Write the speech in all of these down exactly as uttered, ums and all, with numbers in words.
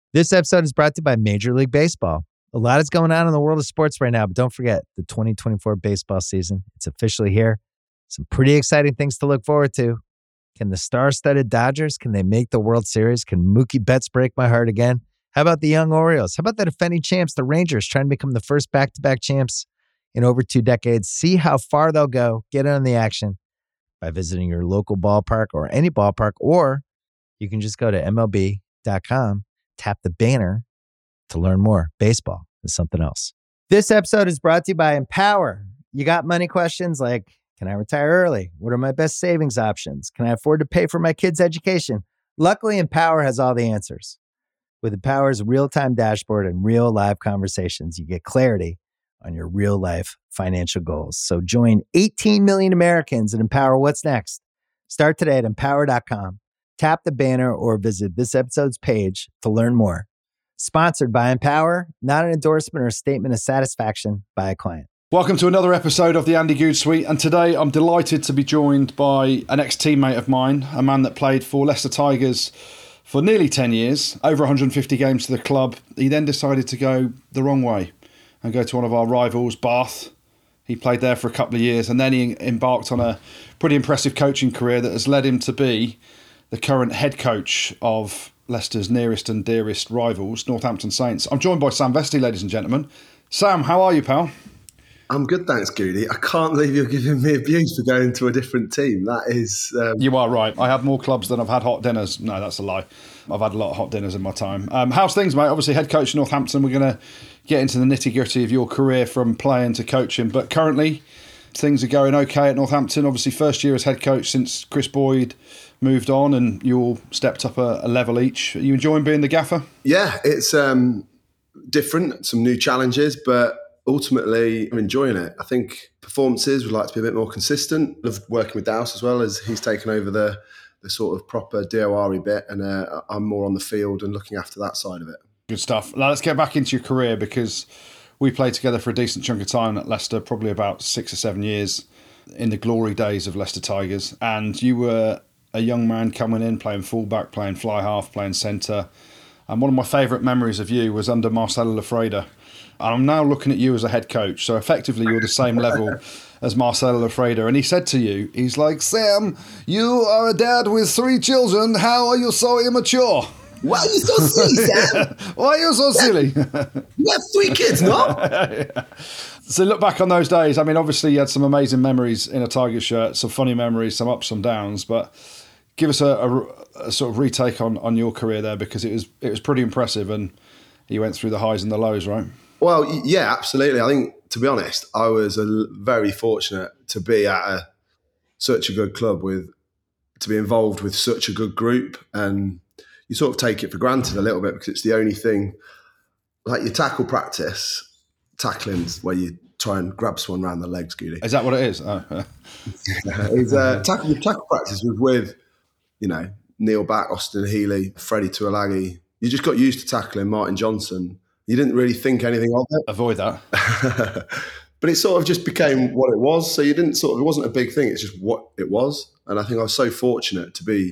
This episode is brought to you by Major League Baseball. A lot is going on in the world of sports right now, but don't forget the twenty twenty-four baseball season. It's officially here. Some pretty exciting things to look forward to. Can the star-studded Dodgers, can they make the World Series? Can Mookie Betts break my heart again? How about the young Orioles? How about the defending champs, the Rangers, trying to become the first back-to-back champs in over two decades? See how far they'll go. Get in on the action by visiting your local ballpark or any ballpark, or you can just go to M L B dot com, tap the banner to learn more. Baseball is something else. This episode is brought to you by Empower. You got money questions like, can I retire early? What are my best savings options? Can I afford to pay for my kids' education? Luckily, Empower has all the answers. With Empower's real-time dashboard and real live conversations, you get clarity on your real-life financial goals. So join eighteen million Americans and Empower What's Next. Start today at empower dot com. Tap the banner or visit this episode's page to learn more. Sponsored by Empower, not an endorsement or a statement of satisfaction by a client. Welcome to another episode of the Andy Goode Suite, and today I'm delighted to be joined by an ex-teammate of mine, a man that played for Leicester Tigers for nearly ten years, over one hundred fifty games to the club. He then decided to go the wrong way and go to one of our rivals, Bath. He played there for a couple of years, and then he embarked on a pretty impressive coaching career that has led him to be the current head coach of Leicester's nearest and dearest rivals, Northampton Saints. I'm joined by Sam Vesty, ladies and gentlemen. Sam, how are you, pal? I'm good, thanks, Goody. I can't believe you're giving me abuse for going to a different team. That is... Um... You are right. I have more clubs than I've had hot dinners. No, that's a lie. I've had a lot of hot dinners in my time. Um, how's things, mate? Obviously, head coach of Northampton. We're going to get into the nitty-gritty of your career from playing to coaching. But currently, things are going okay at Northampton. Obviously, first year as head coach since Chris Boyd moved on and you all stepped up a, a level each. Are you enjoying being the gaffer? Yeah, it's um, different, some new challenges, but ultimately I'm enjoying it. I think performances would like to be a bit more consistent. I love working with Douse as well, as he's taken over the, the sort of proper D O R-y bit, and uh, I'm more on the field and looking after that side of it. Good stuff. Now let's get back into your career, because we played together for a decent chunk of time at Leicester, probably about six or seven years in the glory days of Leicester Tigers. And you were a young man coming in, playing fullback, playing fly half, playing centre. And one of my favourite memories of you was under Marcelo Lafreda. And I'm now looking at you as a head coach. So effectively, you're the same level as Marcelo Lafreda. And he said to you, he's like, Sam, you are a dad with three children. How are you so immature? Why are you so silly, Sam? Why are you so silly? You have three kids, no? Yeah. So look back on those days. I mean, obviously you had some amazing memories in a Tiger shirt, some funny memories, some ups, some downs. But give us a, a, a sort of retake on, on your career there, because it was it was pretty impressive, and you went through the highs and the lows, right? Well, yeah, absolutely. I think, to be honest, I was a, very fortunate to be at a, such a good club, with to be involved with such a good group, and you sort of take it for granted a little bit, because it's the only thing, like your tackle practice, tackling's where you try and grab someone around the legs, Goody. Is that what it is? Oh, yeah. It's, uh, tackle, tackle practice was with, you know, Neil Back, Austin Healy, Freddie Tuolagi. You just got used to tackling Martin Johnson. You didn't really think anything of it. Avoid that. But it sort of just became what it was. So you didn't sort of, it wasn't a big thing. It's just what it was. And I think I was so fortunate to be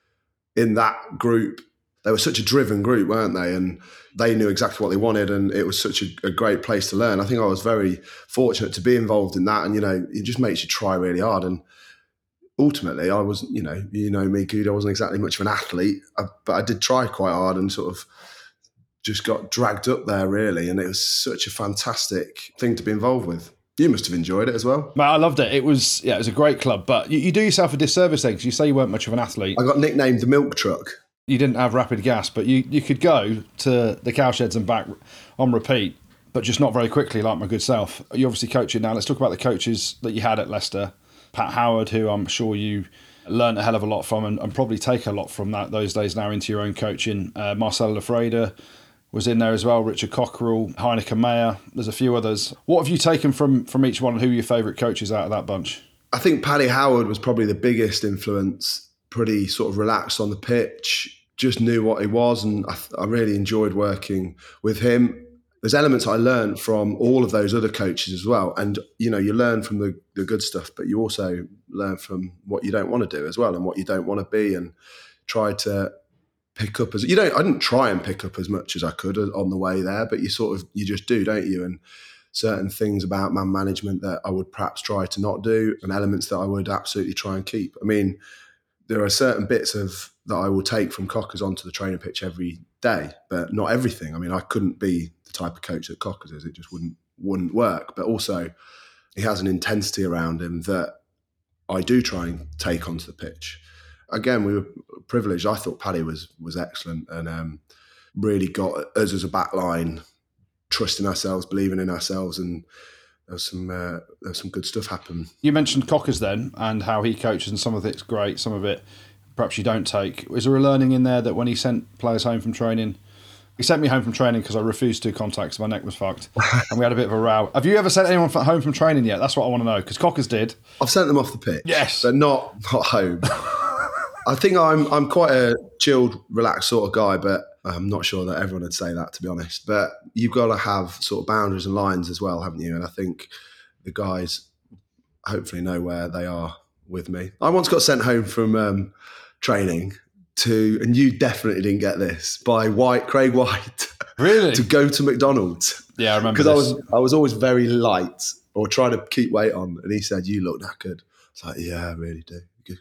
in that group. They were such a driven group, weren't they? And they knew exactly what they wanted, and it was such a, a great place to learn. I think I was very fortunate to be involved in that, and, you know, it just makes you try really hard. And ultimately, I was, you know, you know me, Good, I wasn't exactly much of an athlete, but I did try quite hard and sort of just got dragged up there, really. And it was such a fantastic thing to be involved with. You must have enjoyed it as well. Mate, I loved it. It was, yeah, it was a great club, but you, you do yourself a disservice there, because you say you weren't much of an athlete. I got nicknamed the milk truck. You didn't have rapid gas, but you, you could go to the cowsheds and back on repeat, but just not very quickly, like my good self. You're obviously coaching now. Let's talk about the coaches that you had at Leicester. Pat Howard, who I'm sure you learned a hell of a lot from, and, and probably take a lot from that those days now into your own coaching. Uh, Marcelo Lafreda was in there as well, Richard Cockerell, Heineken Mayer. There's a few others. What have you taken from, from each one, and who are your favourite coaches out of that bunch? I think Paddy Howard was probably the biggest influence. Pretty sort of relaxed on the pitch, just knew what he was, and I, I really enjoyed working with him. There's elements I learned from all of those other coaches as well, and you know, you learn from the, the good stuff, but you also learn from what you don't want to do as well, and what you don't want to be, and try to pick up as you don't. I didn't try and pick up as much as I could on the way there, but you sort of you just do, don't you? And certain things about man management that I would perhaps try to not do, and elements that I would absolutely try and keep. I mean, there are certain bits of that I will take from Cockers onto the training pitch every day, but not everything. I mean, I couldn't be the type of coach that Cockers is; it just wouldn't wouldn't work. But also, he has an intensity around him that I do try and take onto the pitch. Again, we were privileged. I thought Paddy was was excellent and um, really got us as a back line trusting ourselves, believing in ourselves, and there was some uh, there was some good stuff happen. You mentioned Cockers then and how he coaches, and some of it's great, some of it perhaps you don't take. Is there a learning in there that when he sent players home from training, he sent me home from training because I refused to do contacts, my neck was fucked, and we had a bit of a row. Have you ever sent anyone home from training yet? That's what I want to know, because Cockers did. I've sent them off the pitch, yes, but not not home. I think I'm I'm quite a chilled, relaxed sort of guy, but I'm not sure that everyone would say that, to be honest. But you've got to have sort of boundaries and lines as well, haven't you? And I think the guys hopefully know where they are with me. I once got sent home from um, training to, and you definitely didn't get this, by White Craig White. Really? To go to McDonald's. Yeah, I remember Because I this. was I was always very light or trying to keep weight on, and he said, "You look knackered." I was like, "Yeah, I really do."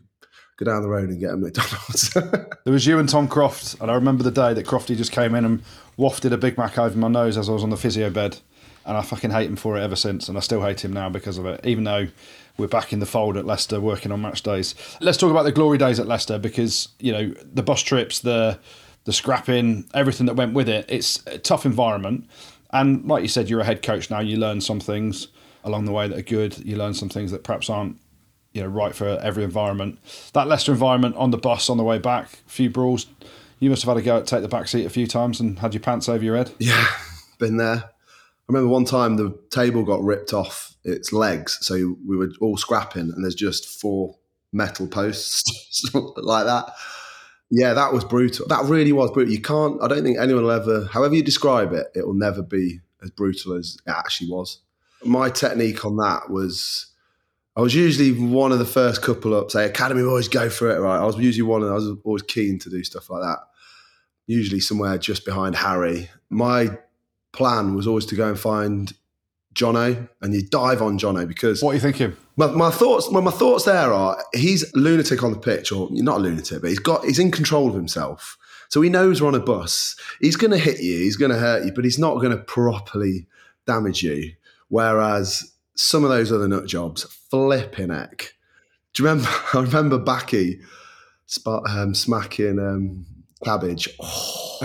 Go down the road and get a McDonald's. There was you and Tom Croft, and I remember the day that Crofty just came in and wafted a Big Mac over my nose as I was on the physio bed, and I fucking hate him for it ever since, and I still hate him now because of it, even though we're back in the fold at Leicester working on match days. Let's talk about the glory days at Leicester, because, you know, the bus trips, the the scrapping, everything that went with it. It's a tough environment, and like you said, you're a head coach now. You learn some things along the way that are good. You learn some things that perhaps aren't, you know, right for every environment. That Leicester environment on the bus on the way back, a few brawls. You must have had to go take the back seat a few times and had your pants over your head. Yeah, been there. I remember one time the table got ripped off its legs, so we were all scrapping, and there's just four metal posts like that. Yeah, that was brutal. That really was brutal. You can't. I don't think anyone will ever, however you describe it, it will never be as brutal as it actually was. My technique on that was, I was usually one of the first couple up, say, Academy boys, go for it, right? I was usually one, and I was always keen to do stuff like that. Usually somewhere just behind Harry. My plan was always to go and find Jono, and you dive on Jono, because what are you thinking? My, my thoughts, well, my thoughts there are, he's a lunatic on the pitch, or not a lunatic, but he's got he's in control of himself. So he knows we're on a bus. He's going to hit you, he's going to hurt you, but he's not going to properly damage you. Whereas some of those other nut jobs, flipping heck. Do you remember? I remember Backy spot, um, smacking um, Cabbage. Oh.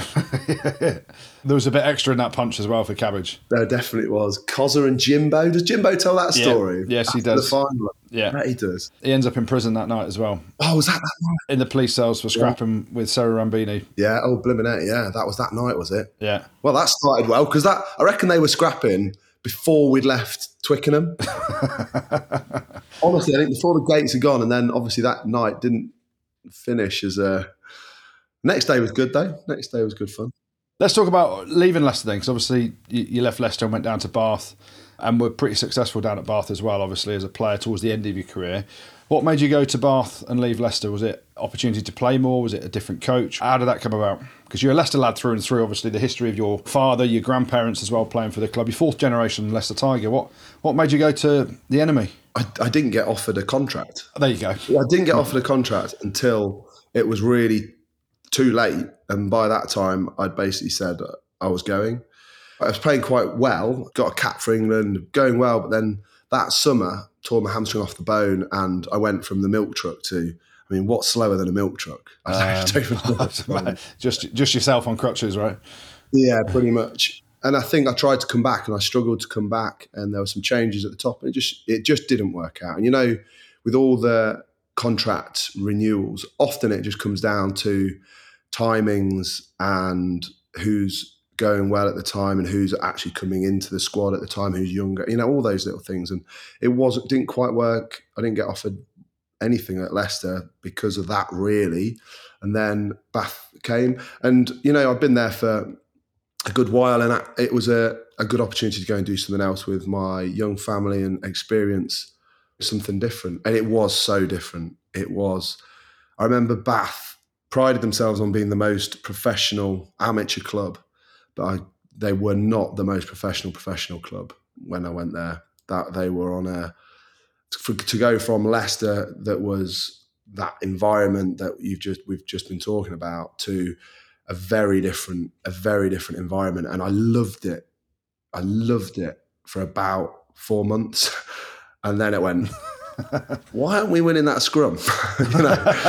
There was a bit extra in that punch as well for Cabbage. There definitely was. Cozza and Jimbo. Does Jimbo tell that story? Yeah. Yes, he After does. The final? Yeah, I bet he does. He ends up in prison that night as well. Oh, was that that night? In the police cells for scrapping yeah. with Sarah Rambini. Yeah, oh, blimmin' it. Yeah, that was that night, was it? Yeah. Well, that started well, because that I reckon they were scrapping before we'd left Twickenham. Honestly, I think before the gates had gone, and then obviously that night didn't finish as a... Next day was good, though. Next day was good fun. Let's talk about leaving Leicester then, because obviously you, you left Leicester and went down to Bath, and were pretty successful down at Bath as well, obviously, as a player towards the end of your career. What made you go to Bath and leave Leicester? Was it opportunity to play more? Was it a different coach? How did that come about? Because you're a Leicester lad through and through, obviously, the history of your father, your grandparents as well playing for the club, your fourth generation Leicester Tiger. What what made you go to the enemy? I, I didn't get offered a contract. There you go. I didn't get offered a contract until it was really too late. And by that time, I'd basically said I was going. I was playing quite well, got a cap for England, going well, but then that summer, tore my hamstring off the bone, and I went from the milk truck to, I mean, what's slower than a milk truck? I don't even know. just, just yourself on crutches, right? Yeah, pretty much. And I think I tried to come back, and I struggled to come back, and there were some changes at the top, and it just it just didn't work out. And you know, with all the contract renewals, often it just comes down to timings and who's going well at the time and who's actually coming into the squad at the time, who's younger, you know, all those little things. And it wasn't didn't quite work. I didn't get offered anything at Leicester because of that, really. And then Bath came, and you know, I've been there for a good while, and it was a, a good opportunity to go and do something else with my young family and experience something different. And it was so different. It was, I remember Bath prided themselves on being the most professional amateur club, but I, they were not the most professional professional club when I went there. That they were on a for, to go from Leicester, that was that environment that you've just we've just been talking about, to a very different a very different environment, and I loved it. I loved it for about four months, and then it went. Why aren't we winning that scrum? you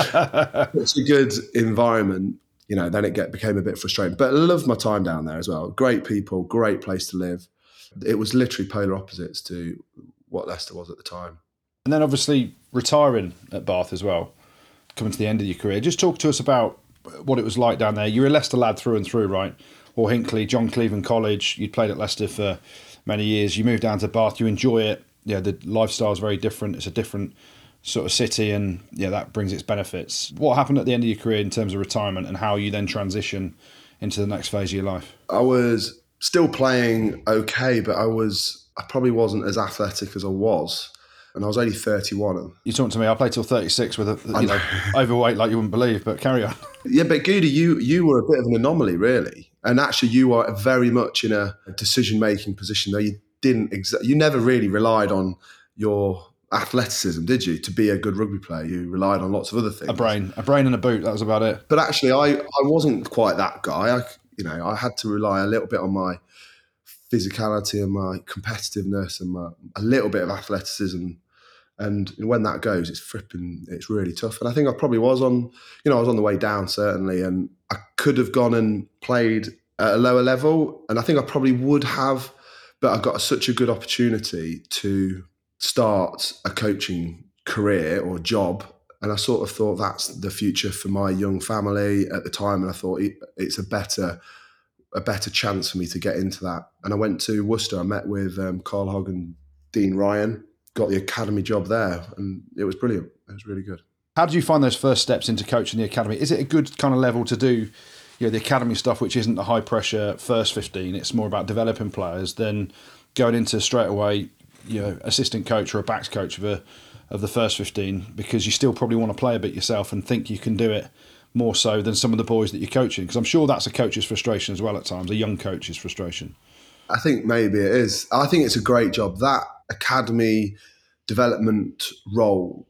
know, it's a good environment. You know, then it get became a bit frustrating. But I loved my time down there as well. Great people, great place to live. It was literally polar opposites to what Leicester was at the time. And then obviously retiring at Bath as well, coming to the end of your career. Just talk to us about what it was like down there. You were a Leicester lad through and through, right? Or Hinckley, John Cleveland College. You'd played at Leicester for many years. You moved down to Bath. You enjoy it. Yeah, the lifestyle is very different. It's a different sort of city, and yeah, that brings its benefits. What happened at the end of your career in terms of retirement, and how you then transition into the next phase of your life? I was still playing okay, but I was I probably wasn't as athletic as I was, and I was only thirty-one. You talking to me? I played till thirty-six with a you know overweight like you wouldn't believe. But carry on. Yeah, but Goody, you you were a bit of an anomaly, really, and actually you were very much in a decision making position though. You didn't exa- you never really relied on your athleticism, did you, to be a good rugby player? You relied on lots of other things. A brain, a brain and a boot, that was about it. But actually I, I wasn't quite that guy. I you know, I had to rely a little bit on my physicality and my competitiveness and my, a little bit of athleticism. And when that goes, it's fripping, it's really tough. And I think I probably was on, you know, I was on the way down, certainly, and I could have gone and played at a lower level, and I think I probably would have. But I got such a good opportunity to start a coaching career or job. And I sort of thought that's the future for my young family at the time. And I thought it's a better a better chance for me to get into that. And I went to Worcester. I met with um, Carl Hogg and Dean Ryan, got the academy job there. And it was brilliant. It was really good. How did you find those first steps into coaching the academy? Is it a good kind of level to do you know, the academy stuff, which isn't the high pressure first fifteen, it's more about developing players, than going into straight away, you know, assistant coach or a backs coach of a of the first fifteen, because you still probably want to play a bit yourself and think you can do it more so than some of the boys that you're coaching? Because I'm sure that's a coach's frustration as well at times, a young coach's frustration. I think maybe it is. I think it's a great job. That academy development role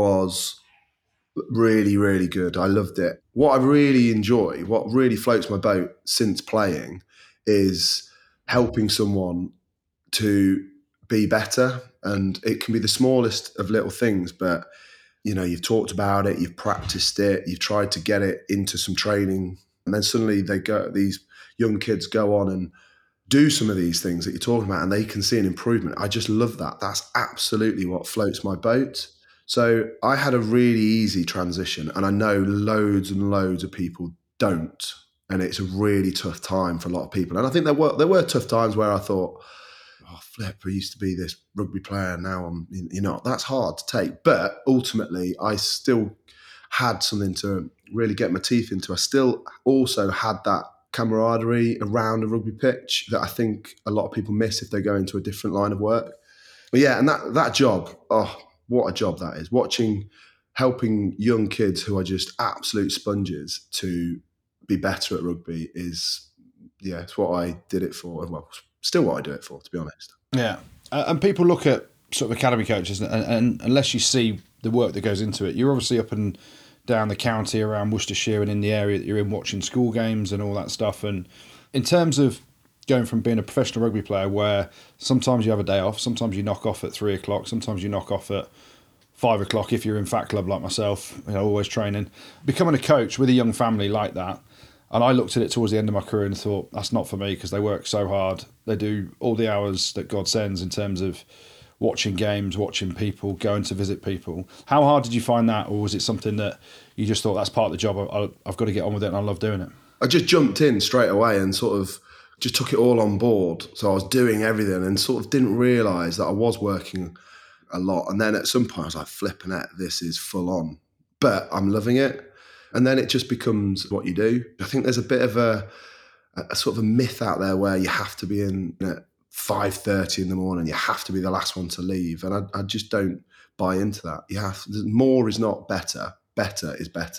was really, really good. I loved it. What I really enjoy, what really floats my boat since playing, is helping someone to be better. And it can be the smallest of little things, but you know, you've talked about it, you've practiced it, you've tried to get it into some training, and then suddenly they go, these young kids go on and do some of these things that you're talking about, and they can see an improvement. I just love that. That's absolutely what floats my boat. So I had a really easy transition, and I know loads and loads of people don't, and it's a really tough time for a lot of people. And I think there were there were tough times where I thought, oh, flip, I used to be this rugby player, now I'm, you know, that's hard to take. But ultimately, I still had something to really get my teeth into. I still also had that camaraderie around a rugby pitch that I think a lot of people miss if they go into a different line of work. But yeah, and that that job, oh, what a job that is. Watching, helping young kids who are just absolute sponges to be better at rugby is, yeah, it's what I did it for. Well, still what I do it for, to be honest. Yeah. Uh, and people look at sort of academy coaches, and, and unless you see the work that goes into it, you're obviously up and down the county around Worcestershire and in the area that you're in, watching school games and all that stuff. And in terms of going from being a professional rugby player, where sometimes you have a day off, sometimes you knock off at three o'clock, sometimes you knock off at five o'clock if you're in Fat Club like myself, you know, always training, becoming a coach with a young family like that. And I looked at it towards the end of my career and thought, that's not for me, because they work so hard. They do all the hours that God sends in terms of watching games, watching people, going to visit people. How hard did you find that? Or was it something that you just thought, that's part of the job, I, I've got to get on with it and I love doing it? I just jumped in straight away and sort of just took it all on board. So I was doing everything and sort of didn't realise that I was working a lot. And then at some point I was like, flipping it, this is full on. But I'm loving it. And then it just becomes what you do. I think there's a bit of a, a sort of a myth out there where you have to be in at five thirty in the morning, you have to be the last one to leave. And I, I just don't buy into that. You have more is not better. Better is better.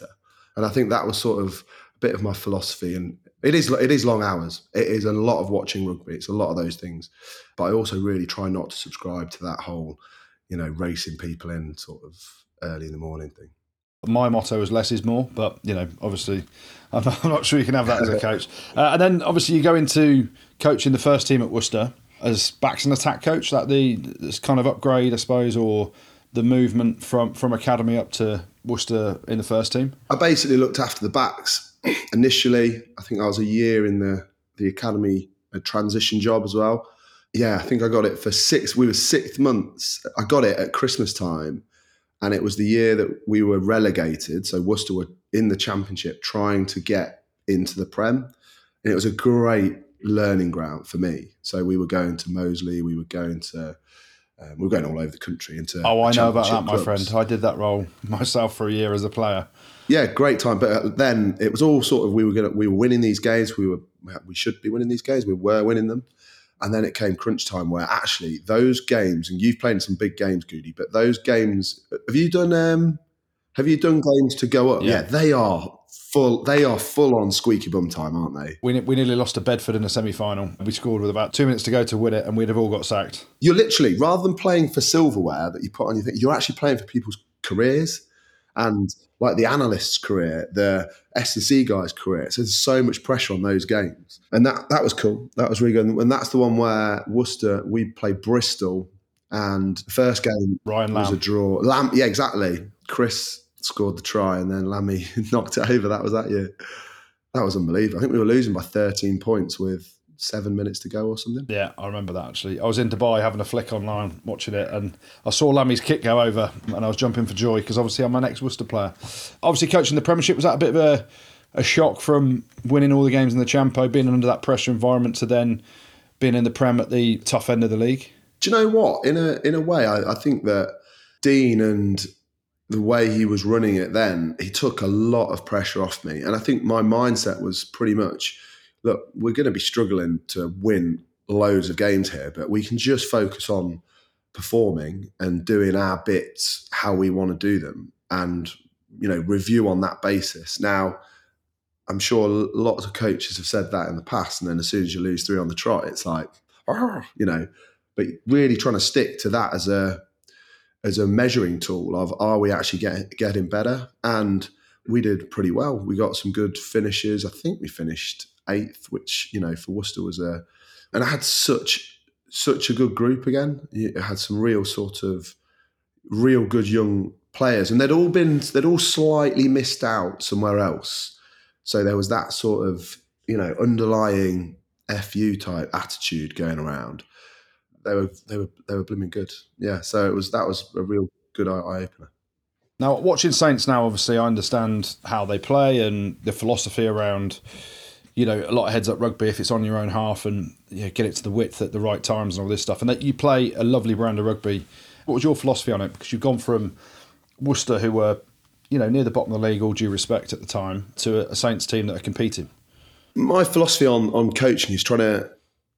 And I think that was sort of a bit of my philosophy. And it is it is long hours. It is a lot of watching rugby. It's a lot of those things. But I also really try not to subscribe to that whole, you know, racing people in sort of early in the morning thing. My motto is less is more, but, you know, obviously I'm not, I'm not sure you can have that as a coach. Uh, and then obviously you go into coaching the first team at Worcester as backs and attack coach. That the this kind of upgrade, I suppose, or the movement from, from academy up to Worcester in the first team? I basically looked after the backs initially. I think I was a year in the, the academy, a transition job as well. Yeah, I think I got it for six, we were six months. I got it at Christmas time. And it was the year that we were relegated. So Worcester were in the championship trying to get into the Prem. And it was a great learning ground for me. So we were going to Moseley, we were going to, um, we were going all over the country. Into oh, I know about that, clubs. my friend. I did that role myself for a year as a player. Yeah, great time. But then it was all sort of, we were going to, we were winning these games. We were, we should be winning these games. We were winning them. And then it came crunch time where actually those games, and you've played in some big games, Goody, but those games, have you done um, have you done games to go up? Yeah. yeah, they are full they are full on squeaky bum time, aren't they? We we nearly lost to Bedford in a semi-final. We scored with about two minutes to go to win it, and we'd have all got sacked. You're literally, rather than playing for silverware that you put on your thing, you're actually playing for people's careers. And like the analyst's career, the S and C guy's career. So there's so much pressure on those games. And that that was cool. That was really good. And that's the one where Worcester, we played Bristol, and the first game Ryan was Lamb. a draw. Lamb, yeah, exactly. Chris scored the try and then Lammy knocked it over. That was that year. That was unbelievable. I think we were losing by thirteen points with seven minutes to go or something. Yeah, I remember that actually. I was in Dubai having a flick online, watching it, and I saw Lammy's kick go over, and I was jumping for joy because obviously I'm an ex-Worcester player. Obviously coaching the Premiership, was that a bit of a, a shock from winning all the games in the Champo, being under that pressure environment, to then being in the Prem at the tough end of the league? Do you know what? In a in a way, I, I think that Dean and the way he was running it then, he took a lot of pressure off me. And I think my mindset was pretty much, look, we're going to be struggling to win loads of games here, but we can just focus on performing and doing our bits how we want to do them and, you know, review on that basis. Now, I'm sure lots of coaches have said that in the past, and then as soon as you lose three on the trot, it's like, you know, but really trying to stick to that as a as a measuring tool of, are we actually get, getting better? And we did pretty well. We got some good finishes. I think we finished eighth, which, you know, for Worcester was a, and I had such, such a good group again. It had some real sort of, real good young players, and they'd all been, they'd all slightly missed out somewhere else. So there was that sort of, you know, underlying F U type attitude going around. They were, they were, they were blooming good. Yeah. So it was, that was a real good eye opener. Now, watching Saints now, obviously, I understand how they play and the philosophy around, you know, a lot of heads up rugby if it's on your own half, and you know, get it to the width at the right times and all this stuff. And that you play a lovely brand of rugby. What was your philosophy on it? Because you've gone from Worcester, who were, you know, near the bottom of the league, all due respect at the time, to a Saints team that are competing. My philosophy on on coaching is trying to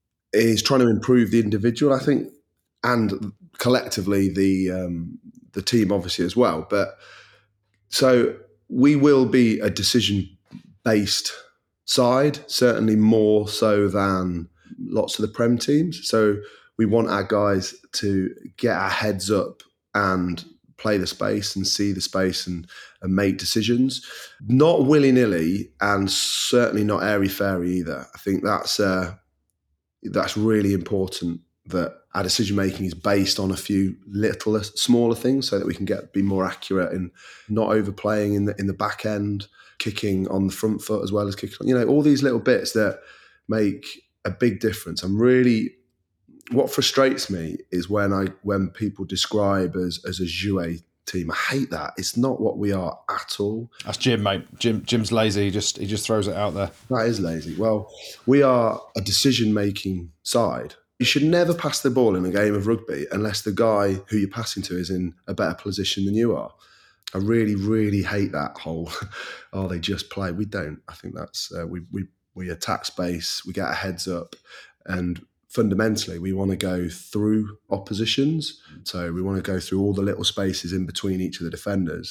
is trying to improve the individual, I think, and collectively the um, the team obviously as well. But so we will be a decision based side, certainly more so than lots of the Prem teams. So we want our guys to get our heads up and play the space and see the space and, and make decisions, not willy-nilly, and certainly not airy-fairy either. I think that's uh, that's really important, that our decision making is based on a few little smaller things, so that we can get be more accurate and not overplaying in the in the back end, kicking on the front foot as well as kicking, you know, all these little bits that make a big difference. I'm really, what frustrates me is when I when people describe as as a jouet team. I hate that. It's not what we are at all. That's Jim, mate. Jim Jim's lazy. He just he just throws it out there. That is lazy. Well, we are a decision-making side. You should never pass the ball in a game of rugby unless the guy who you're passing to is in a better position than you are. I really, really hate that whole, oh, they just play. We don't. I think that's, uh, we, we, we attack space, we get our heads up, and fundamentally we want to go through oppositions. So we want to go through all the little spaces in between each of the defenders,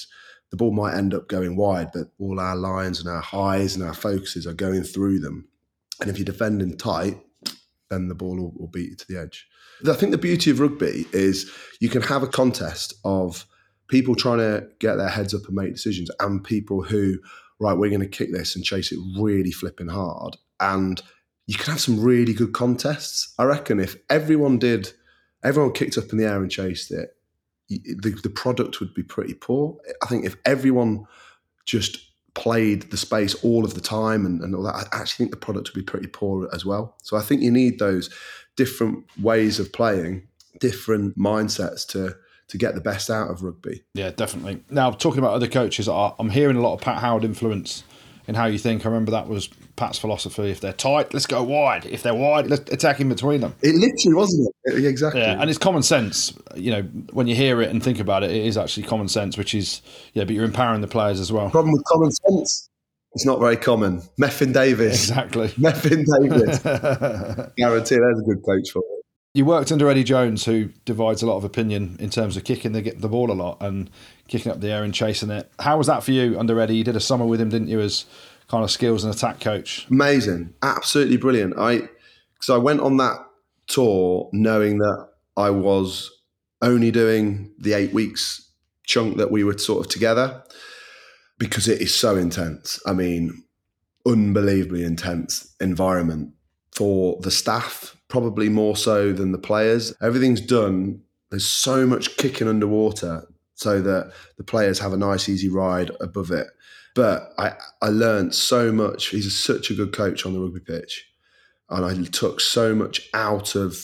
the ball might end up going wide, but all our lines and our highs and our focuses are going through them. And if you're defending tight, then the ball will, will beat you to the edge. I think the beauty of rugby is you can have a contest of people trying to get their heads up and make decisions, and people who, right, we're going to kick this and chase it really flipping hard. And you can have some really good contests. I reckon if everyone did, everyone kicked up in the air and chased it, the, the product would be pretty poor. I think if everyone just played the space all of the time and, and all that, I actually think the product would be pretty poor as well. So I think you need those different ways of playing, different mindsets to to get the best out of rugby. Yeah, definitely. Now, talking about other coaches, I'm hearing a lot of Pat Howard influence in how you think. I remember that was Pat's philosophy. If they're tight, let's go wide. If they're wide, let's attack in between them. It literally wasn't it? Exactly. Yeah, and it's common sense. You know, when you hear it and think about it, it is actually common sense, which is, yeah, but you're empowering the players as well. Problem with common sense, it's not very common. Meffin Davis. Exactly. Meffin Davis. Guarantee there's a good coach for it. You worked under Eddie Jones, who divides a lot of opinion in terms of kicking the, the ball a lot and kicking up the air and chasing it. How was that for you under Eddie? You did a summer with him, didn't you, as kind of skills and attack coach? Amazing. Absolutely brilliant. I because I went on that tour knowing that I was only doing the eight weeks chunk that we were sort of together, because it is so intense. I mean, unbelievably intense environment for the staff, probably more so than the players. Everything's done. There's so much kicking underwater so that the players have a nice, easy ride above it. But I, I learned so much. He's such a good coach on the rugby pitch. And I took so much out of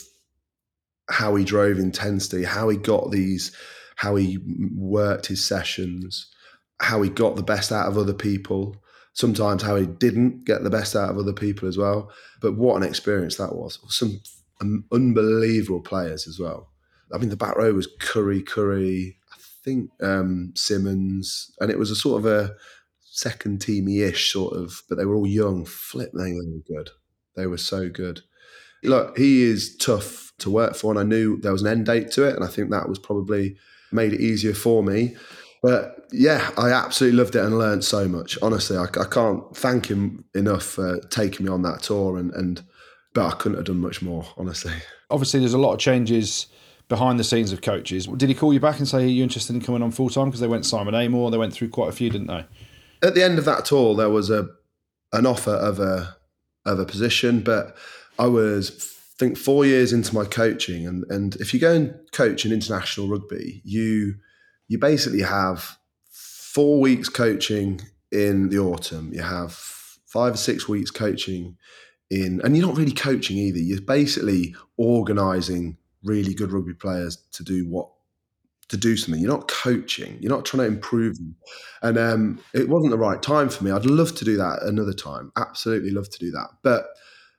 how he drove intensity, how he got these, how he worked his sessions, how he got the best out of other people. Sometimes how he didn't get the best out of other people as well. But what an experience that was. Some unbelievable players as well. I mean, the back row was Curry, Curry, I think um, Simmons. And it was a sort of a second teamy-ish sort of, but they were all young. Flip, they were good. They were so good. Look, he is tough to work for, and I knew there was an end date to it, and I think that was probably made it easier for me. But yeah, I absolutely loved it and learned so much. Honestly, I, I can't thank him enough for taking me on that tour, and, and but I couldn't have done much more, honestly. Obviously, there's a lot of changes behind the scenes of coaches. Did he call you back and say, are you interested in coming on full-time? Because they went Simon Amor, they went through quite a few, didn't they? At the end of that tour, there was a an offer of a of a position, but I was, I think, four years into my coaching, and, and if you go and coach in international rugby, you you basically have four weeks coaching in the autumn. You have five or six weeks coaching in, and you're not really coaching either. You're basically organising really good rugby players to do what to do something. You're not coaching. You're not trying to improve them. And um, it wasn't the right time for me. I'd love to do that another time. Absolutely love to do that. But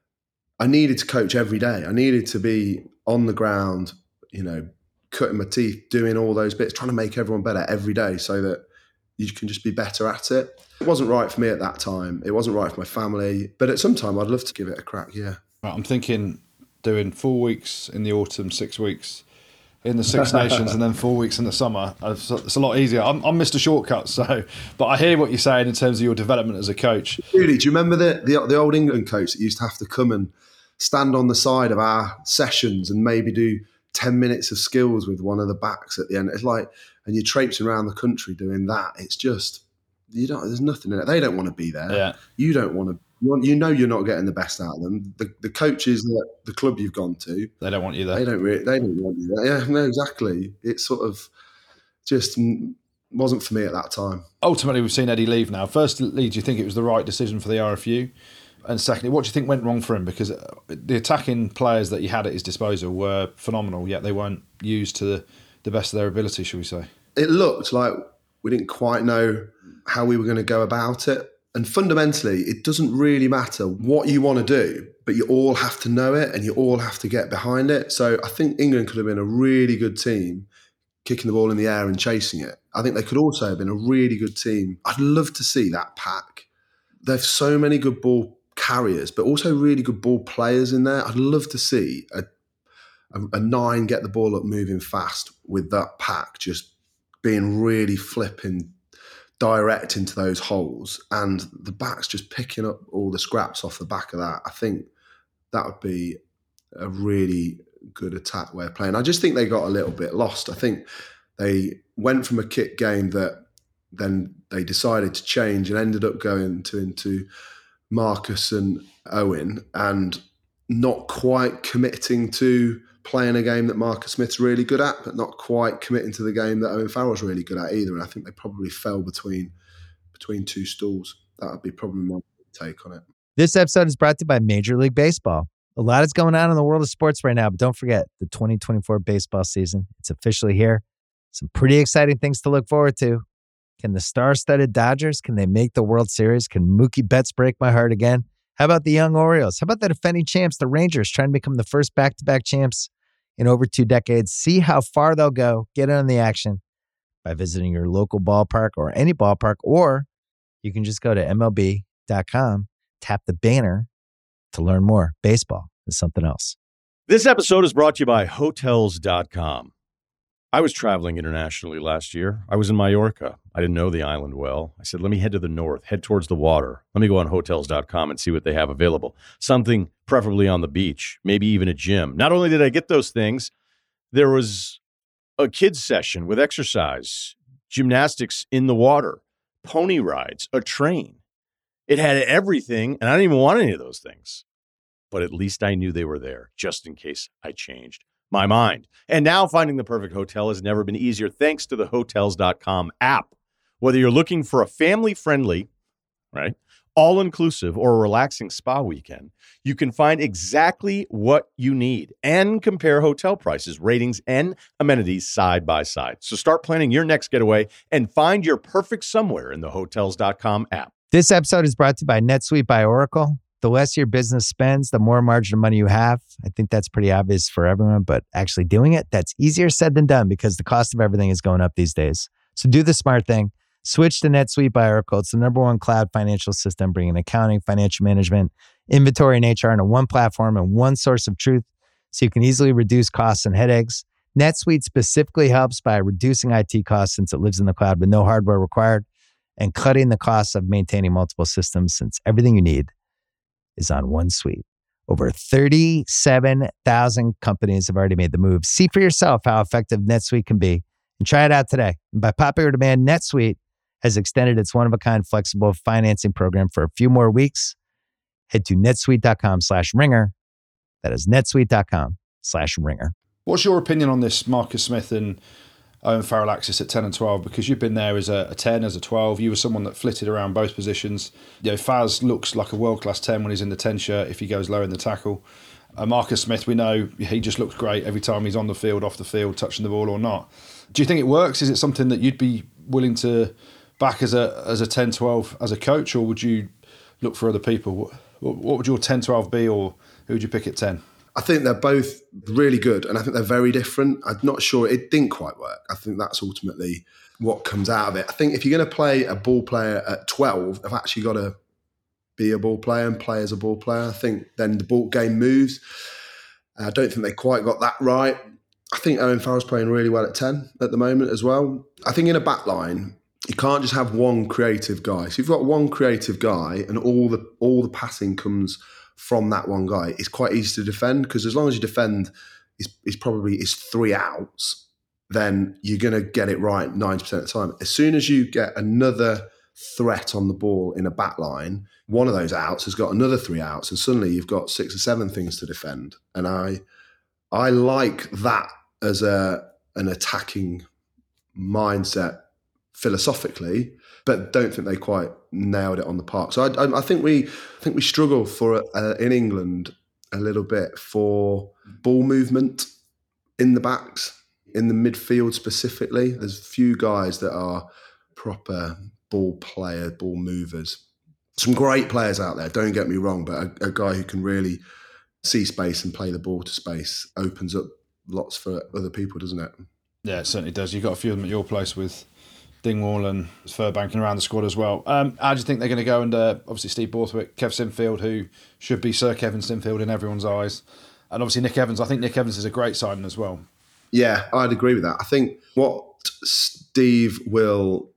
I needed to coach every day. I needed to be on the ground, you know, cutting my teeth, doing all those bits, trying to make everyone better every day so that you can just be better at it. It wasn't right for me at that time. It wasn't right for my family. But at some time, I'd love to give it a crack, yeah. I'm thinking doing four weeks in the autumn, six weeks in the Six Nations, and then four weeks in the summer. It's a lot easier. I'm, I'm Mister Shortcut, so. But I hear what you're saying in terms of your development as a coach. Really, do you remember the, the the old England coach that used to have to come and stand on the side of our sessions and maybe do ten minutes of skills with one of the backs at the end? It's like, and you're traipsing around the country doing that. It's just, you don't. There's nothing in it. They don't want to be there. Yeah. You don't want to. You know you're not getting the best out of them. The the coaches that the club you've gone to, they don't want you there. They don't. Really, they don't want you there. Yeah, no, exactly. It sort of just wasn't for me at that time. Ultimately, we've seen Eddie leave now. Firstly, do you think it was the right decision for the R F U? And secondly, what do you think went wrong for him? Because the attacking players that he had at his disposal were phenomenal, yet they weren't used to the, the best of their ability, shall we say? It looked like we didn't quite know how we were going to go about it. And fundamentally, it doesn't really matter what you want to do, but you all have to know it and you all have to get behind it. So I think England could have been a really good team kicking the ball in the air and chasing it. I think they could also have been a really good team. I'd love to see that pack. There's so many good ball carriers, but also really good ball players in there. I'd love to see a, a, a nine get the ball up moving fast with that pack just being really flipping direct into those holes, and the back's just picking up all the scraps off the back of that. I think that would be a really good attack way of playing. I just think they got a little bit lost. I think they went from a kit game that then they decided to change and ended up going to into Marcus and Owen and not quite committing to playing a game that Marcus Smith's really good at, but not quite committing to the game that Owen Farrell's really good at either. And I think they probably fell between between two stools. That would be probably my take on it. This episode is brought to you by Major League Baseball. A lot is going on in the world of sports right now, but don't forget the twenty twenty-four baseball season. It's officially here. Some pretty exciting things to look forward to. Can the star-studded Dodgers, can they make the World Series? Can Mookie Betts break my heart again? How about the young Orioles? How about the defending champs, the Rangers, trying to become the first back-to-back champs in over two decades? See how far they'll go. Get in on the action by visiting your local ballpark or any ballpark, or you can just go to M L B dot com, tap the banner to learn more. Baseball is something else. This episode is brought to you by Hotels dot com. I was traveling internationally last year. I was in Mallorca. I didn't know the island well. I said, let me head to the north, head towards the water. Let me go on Hotels dot com and see what they have available. Something preferably on the beach, maybe even a gym. Not only did I get those things, there was a kids session with exercise, gymnastics in the water, pony rides, a train. It had everything, and I didn't even want any of those things. But at least I knew they were there, just in case I changed my mind. And now finding the perfect hotel has never been easier thanks to the Hotels dot com app. Whether you're looking for a family-friendly, right, all-inclusive or a relaxing spa weekend, you can find exactly what you need and compare hotel prices, ratings, and amenities side by side. So start planning your next getaway and find your perfect somewhere in the Hotels dot com app. This episode is brought to you by NetSuite by Oracle. The less your business spends, the more margin of money you have. I think that's pretty obvious for everyone, but actually doing it, that's easier said than done because the cost of everything is going up these days. So do the smart thing. Switch to NetSuite by Oracle. It's the number one cloud financial system, bringing accounting, financial management, inventory, and H R into one platform and one source of truth so you can easily reduce costs and headaches. NetSuite specifically helps by reducing I T costs since it lives in the cloud with no hardware required and cutting the costs of maintaining multiple systems since everything you need is on one suite. Over thirty-seven thousand companies have already made the move. See for yourself how effective NetSuite can be and try it out today. And by popular demand, NetSuite has extended its one-of-a-kind flexible financing program for a few more weeks. Head to netsuite dot com slash ringer. That is netsuite dot com slash ringer. What's your opinion on this Marcus Smith and Owen Farrell axis at ten and twelve? Because you've been there as a, a ten, as a twelve. You were someone that flitted around both positions. You know, Faz looks like a world-class ten when he's in the ten shirt if he goes low in the tackle. Uh, Marcus Smith, we know he just looks great every time he's on the field, off the field, touching the ball or not. Do you think it works? Is it something that you'd be willing to back as a as a ten twelve as a coach, or would you look for other people? What, what would your ten twelve be, or who would you pick at ten? I think they're both really good, and I think they're very different. I'm not sure it didn't quite work. I think that's ultimately what comes out of it. I think if you're going to play a ball player at twelve, I've actually got to be a ball player and play as a ball player. I think then the ball game moves. I don't think they quite got that right. I think Owen Farrell's playing really well at ten at the moment as well. I think in a back line, you can't just have one creative guy. So you've got one creative guy and all the all the passing comes from that one guy. It's quite easy to defend because as long as you defend is is probably is three outs, then you're going to get it right ninety percent of the time. As soon as you get another threat on the ball in a back line, one of those outs has got another three outs and suddenly you've got six or seven things to defend. And I I like that as a an attacking mindset philosophically, but don't think they quite nailed it on the park. So I, I, I think we I think we struggle for uh, in England a little bit for ball movement in the backs, in the midfield specifically. There's few guys that are proper ball player, ball movers. Some great players out there, don't get me wrong, but a, a guy who can really see space and play the ball to space opens up lots for other people, doesn't it? Yeah, it certainly does. You've got a few of them at your place with Dingwall and Furbank and around the squad as well. Um, how do you think they're going to go under, obviously, Steve Borthwick, Kev Sinfield, who should be Sir Kevin Sinfield in everyone's eyes, and obviously Nick Evans. I think Nick Evans is a great signing as well. Yeah, I'd agree with that. I think what Steve will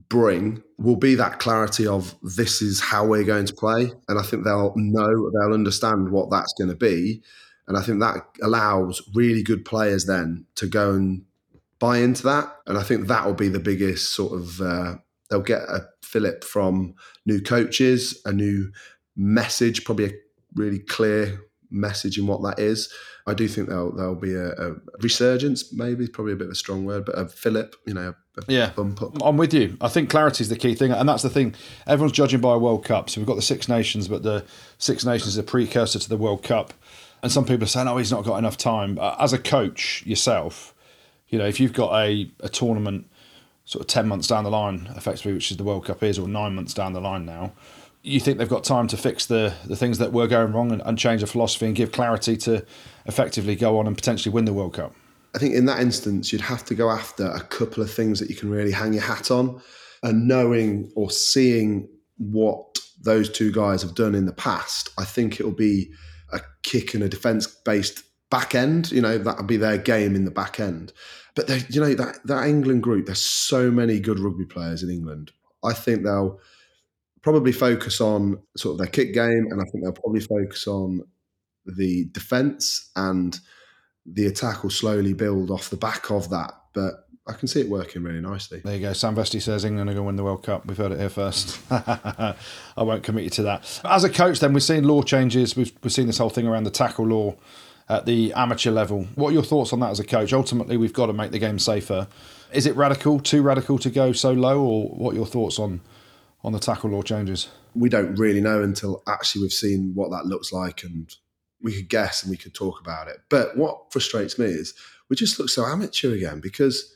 bring will be that clarity of this is how we're going to play. And I think they'll know, they'll understand what that's going to be. And I think that allows really good players then to go and buy into that. And I think that will be the biggest sort of, uh, they'll get a fillip from new coaches, a new message, probably a really clear message in what that is. I do think there'll, there'll be a, a resurgence, maybe, probably a bit of a strong word, but a fillip, you know, a, a yeah. bump up. I'm with you. I think clarity is the key thing. And that's the thing. Everyone's judging by a World Cup. So we've got the Six Nations, but the Six Nations is a precursor to the World Cup. And some people are saying, oh, he's not got enough time. Uh, as a coach yourself, you know, if you've got a, a tournament sort of ten months down the line, effectively, which is the World Cup is, or nine months down the line now, you think they've got time to fix the, the things that were going wrong and, and change the philosophy and give clarity to effectively go on and potentially win the World Cup? I think in that instance, you'd have to go after a couple of things that you can really hang your hat on, and knowing or seeing what those two guys have done in the past. I think it'll be a kick and a defence-based back end. You know, that'll be their game in the back end. But they, you know, that that England group, there's so many good rugby players in England. I think they'll probably focus on sort of their kick game, and I think they'll probably focus on the defence, and the attack will slowly build off the back of that. But I can see it working really nicely. There you go. Sam Vesti says England are going to win the World Cup. We've heard it here first. I won't commit you to that. As a coach, then, we've seen law changes. We've, we've seen this whole thing around the tackle law at the amateur level. What are your thoughts on that as a coach? Ultimately, we've got to make the game safer. Is it radical, too radical to go so low, or what are your thoughts on on the tackle law changes? We don't really know until actually we've seen what that looks like, and we could guess and we could talk about it. But what frustrates me is we just look so amateur again, because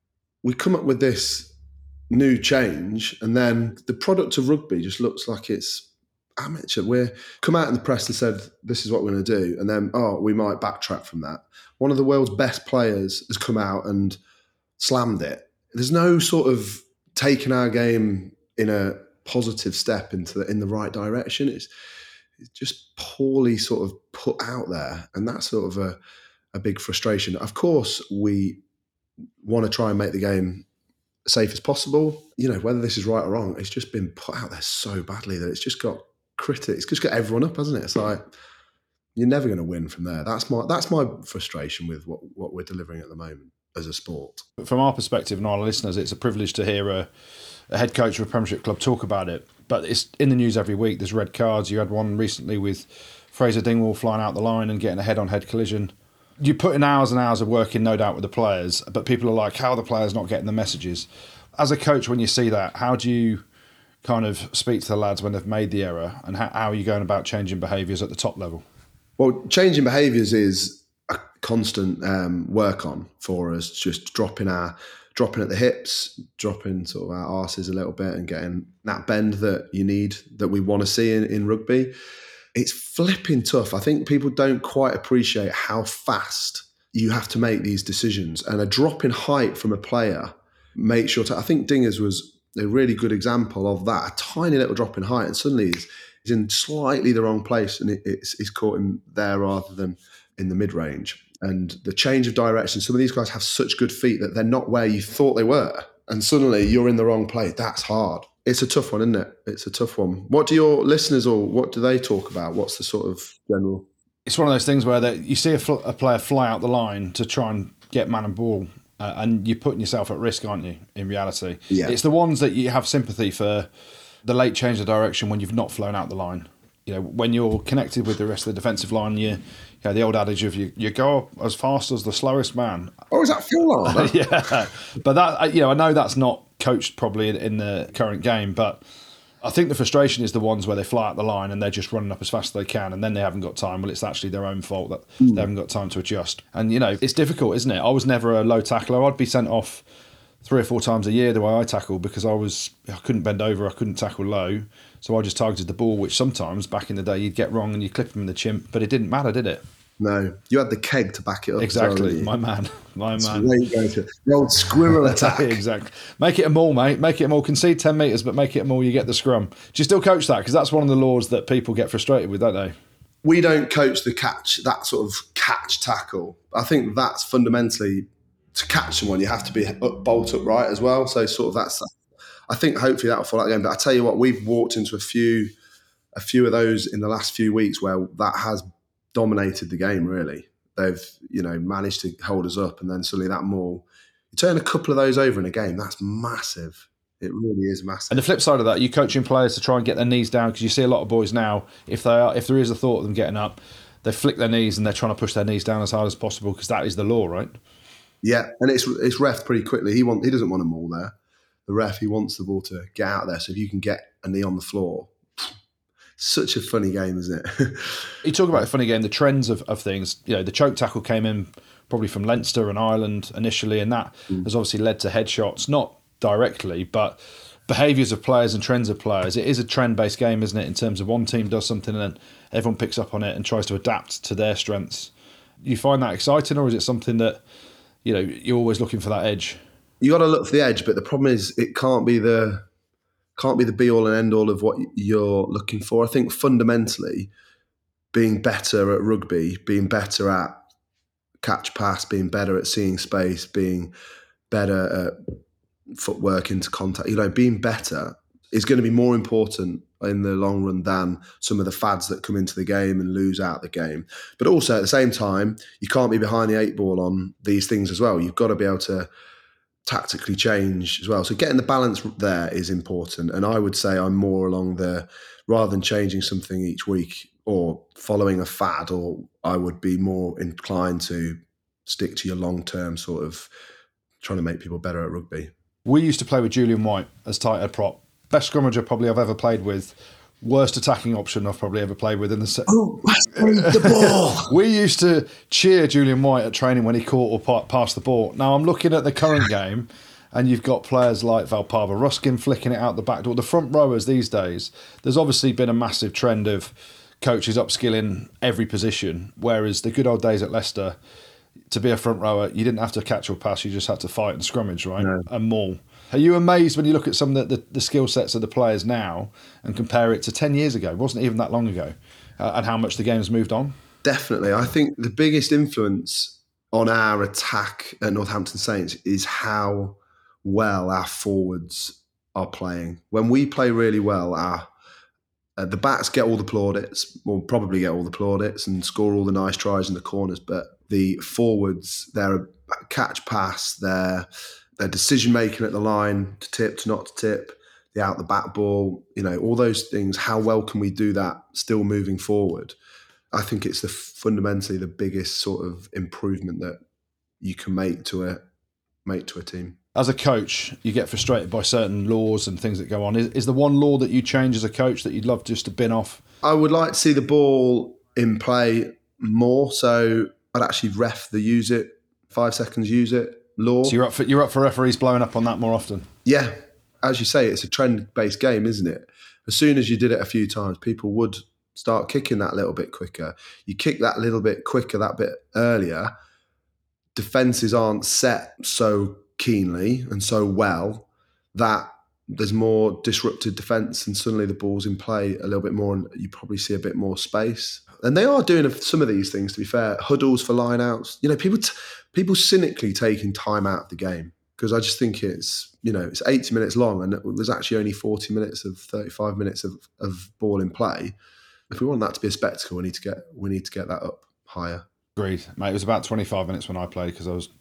we come up with this new change and then the product of rugby just looks like it's amateur. We're come out in the press and said, this is what we're going to do. And then, oh, we might backtrack from that. One of the world's best players has come out and slammed it. There's no sort of taking our game in a positive step into the, in the right direction. It's, it's just poorly sort of put out there. And that's sort of a, a big frustration. Of course, we want to try and make the game as safe as possible. You know, whether this is right or wrong, it's just been put out there so badly that it's just got critics, it's just got everyone up, hasn't it? It's like, you're never going to win from there. That's my that's my frustration with what, what we're delivering at the moment as a sport. From our perspective and our listeners, it's a privilege to hear a, a head coach of a Premiership club talk about it. But it's in the news every week. There's red cards. You had one recently with Fraser Dingwall flying out the line and getting a head-on-head collision. You put in hours and hours of working, no doubt, with the players, but people are like, how are the players not getting the messages? As a coach, when you see that, how do you kind of speak to the lads when they've made the error, and how, how are you going about changing behaviours at the top level? Well, changing behaviours is a constant um, work on for us, just dropping our dropping at the hips, dropping sort of our arses a little bit and getting that bend that you need, that we want to see in, in rugby. It's flipping tough. I think people don't quite appreciate how fast you have to make these decisions. And a drop in height from a player makes sure to, I think Dingers was a really good example of that. A tiny little drop in height, and suddenly he's, he's in slightly the wrong place, and it, it's, it's caught him there rather than in the mid-range. And the change of direction, some of these guys have such good feet that they're not where you thought they were. And suddenly you're in the wrong place. That's hard. It's a tough one, isn't it? It's a tough one. What do your listeners, or what do they talk about? What's the sort of general? It's one of those things where you see a, fl- a player fly out the line to try and get man and ball, uh, and you're putting yourself at risk, aren't you, in reality? Yeah. It's the ones that you have sympathy for, the late change of direction when you've not flown out the line. You know, when you're connected with the rest of the defensive line, you, you know, the old adage of you, you go as fast as the slowest man. Oh, is that Phil Lardner? Yeah. But that, you know, I know that's not coached probably in, in the current game, but I think the frustration is the ones where they fly out the line and they're just running up as fast as they can, and then they haven't got time. Well, it's actually their own fault that mm. they haven't got time to adjust. And, you know, it's difficult, isn't it? I was never a low tackler. I'd be sent off three or four times a year the way I tackle, because I was I couldn't bend over, I couldn't tackle low, so I just targeted the ball, which sometimes back in the day you'd get wrong and you clip them in the chimp, but it didn't matter, did it? No, you had the keg to back it up. Exactly, my man, my That's man. where you go to the old squirrel attack. Exactly. Make it a maul, mate. Make it a maul. Concede ten metres, but make it a maul. You get the scrum. Do you still coach that? Because that's one of the laws that people get frustrated with, don't they? We don't coach the catch, that sort of catch tackle. I think that's fundamentally, to catch someone, you have to be up, bolt upright as well. So sort of that's, I think hopefully that'll fall out again. But I tell you what, we've walked into a few, a few of those in the last few weeks where that has dominated the game. Really, they've you know managed to hold us up, and then suddenly that maul. You turn a couple of those over in a game, that's massive. It really is massive. And the flip side of that, you coaching players to try and get their knees down, because you see a lot of boys now, if they are, if there is a thought of them getting up, they flick their knees and they're trying to push their knees down as hard as possible, because that is the law, right? Yeah, and it's it's ref pretty quickly. He want he doesn't want a maul there. The ref, he wants the ball to get out there. So if you can get a knee on the floor, such a funny game, isn't it? You talk about a funny game, the trends of, of things. You know, the choke tackle came in probably from Leinster and Ireland initially, and that mm. has obviously led to headshots, not directly, but behaviours of players and trends of players. It is a trend-based game, isn't it, in terms of one team does something and then everyone picks up on it and tries to adapt to their strengths. You find that exciting, or is it something that, you know, you're always looking for that edge? You got to look for the edge, but the problem is it can't be the can't be the be-all and end-all of what you're looking for. I think fundamentally, being better at rugby, being better at catch pass, being better at seeing space, being better at footwork into contact, you know, being better is going to be more important in the long run than some of the fads that come into the game and lose out the game. But also at the same time, you can't be behind the eight ball on these things as well. You've got to be able to tactically change as well. So getting the balance there is important. And I would say I'm more along the, rather than changing something each week or following a fad, or I would be more inclined to stick to your long-term sort of trying to make people better at rugby. We used to play with Julian White as tight head prop. Best scrummager probably I've ever played with. Worst attacking option I've probably ever played with in the set. Oh, the ball! We used to cheer Julian White at training when he caught or passed the ball. Now I'm looking at the current game, and you've got players like Valpava Ruskin flicking it out the back door. The front rowers these days, there's obviously been a massive trend of coaches upskilling every position, whereas the good old days at Leicester, to be a front rower, you didn't have to catch or pass, you just had to fight and scrummage, right? No. And maul. Are you amazed when you look at some of the, the, the skill sets of the players now and compare it to ten years ago? It wasn't even that long ago, uh, and how much the game's moved on? Definitely. I think the biggest influence on our attack at Northampton Saints is how well our forwards are playing. When we play really well, our uh, the backs get all the plaudits, or probably get all the plaudits and score all the nice tries in the corners, but the forwards, their catch pass, their their decision making at the line, to tip, to not to tip, the out the back ball, you know, all those things. How well can we do that still moving forward? I think it's the fundamentally the biggest sort of improvement that you can make to a make to a team. As a coach, you get frustrated by certain laws and things that go on. Is, is there one law that you change as a coach that you'd love just to bin off? I would like to see the ball in play more. So I'd actually ref the use it, five seconds use it law. So you're up for you're up for referees blowing up on that more often? Yeah. As you say, it's a trend-based game, isn't it? As soon as you did it a few times, people would start kicking that little bit quicker. You kick that little bit quicker, that bit earlier, defences aren't set so keenly and so well that there's more disrupted defence, and suddenly the ball's in play a little bit more, and you probably see a bit more space. And they are doing some of these things, to be fair. Huddles for lineouts. You know, people t- people cynically taking time out of the game, because I just think it's, you know, it's eighty minutes long and there's actually only forty minutes of thirty-five minutes of, of ball in play. If we want that to be a spectacle, we need to get we need to get that up higher. Agreed, mate. It was about twenty-five minutes when I played, because I was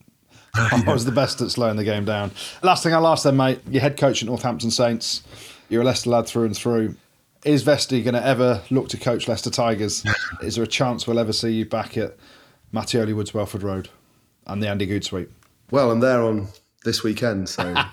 I was the best at slowing the game down. Last thing I'll ask then, mate, you're head coach at Northampton Saints. You're a Leicester lad through and through. Is Vesti going to ever look to coach Leicester Tigers? Is there a chance we'll ever see you back at Mattioli Woods Welford Road and the Andy Goode Suite? Well, I'm there on this weekend, so uh,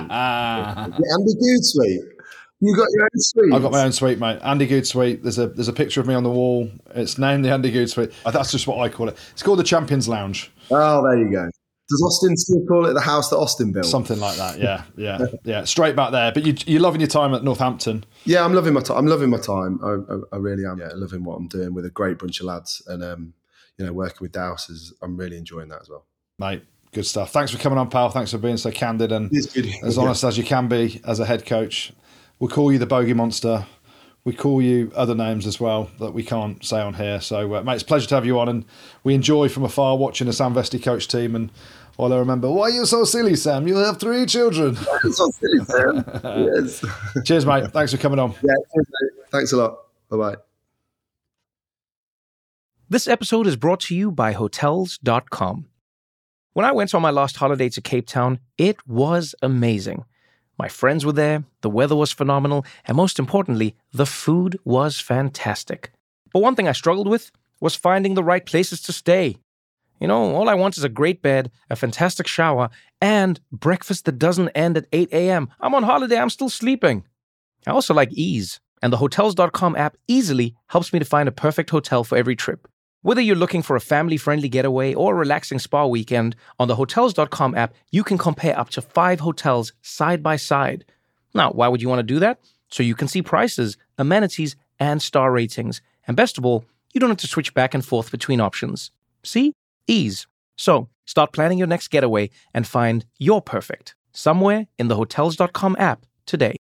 yeah, Andy Goode Suite. You got your own suite? I've got my own suite, mate. Andy Goode Suite. There's a there's a picture of me on the wall. It's named the Andy Goode Suite. That's just what I call it. It's called the Champions Lounge. Oh, there you go. Does Austin still call it the house that Austin built? Something like that, yeah, yeah, yeah. Straight back there. But you, you're loving your time at Northampton. Yeah, I'm loving my time. I'm loving my time. I, I, I really am. Yeah, loving what I'm doing with a great bunch of lads, and um, you know, working with Dowse is. I'm really enjoying that as well, mate. Good stuff. Thanks for coming on, pal. Thanks for being so candid and as honest yeah. as you can be as a head coach. We'll call you the Bogey Monster. We call you other names as well that we can't say on here. So, uh, mate, it's a pleasure to have you on, and we enjoy from afar watching the Sam Vesti coach team, and All I remember, why are you so silly, Sam? You have three children. Why are you so silly, Sam? Yes. Cheers, mate. Thanks for coming on. Yeah, cheers, mate. Thanks a lot. Bye-bye. This episode is brought to you by Hotels dot com. When I went on my last holiday to Cape Town, it was amazing. My friends were there, the weather was phenomenal, and most importantly, the food was fantastic. But one thing I struggled with was finding the right places to stay. You know, all I want is a great bed, a fantastic shower, and breakfast that doesn't end at eight a.m. I'm on holiday, I'm still sleeping. I also like ease, and the Hotels dot com app easily helps me to find a perfect hotel for every trip. Whether you're looking for a family-friendly getaway or a relaxing spa weekend, on the Hotels dot com app, you can compare up to five hotels side by side. Now, why would you want to do that? So you can see prices, amenities, and star ratings. And best of all, you don't have to switch back and forth between options. See? Ease. So, start planning your next getaway and find your perfect somewhere in the Hotels dot com app today.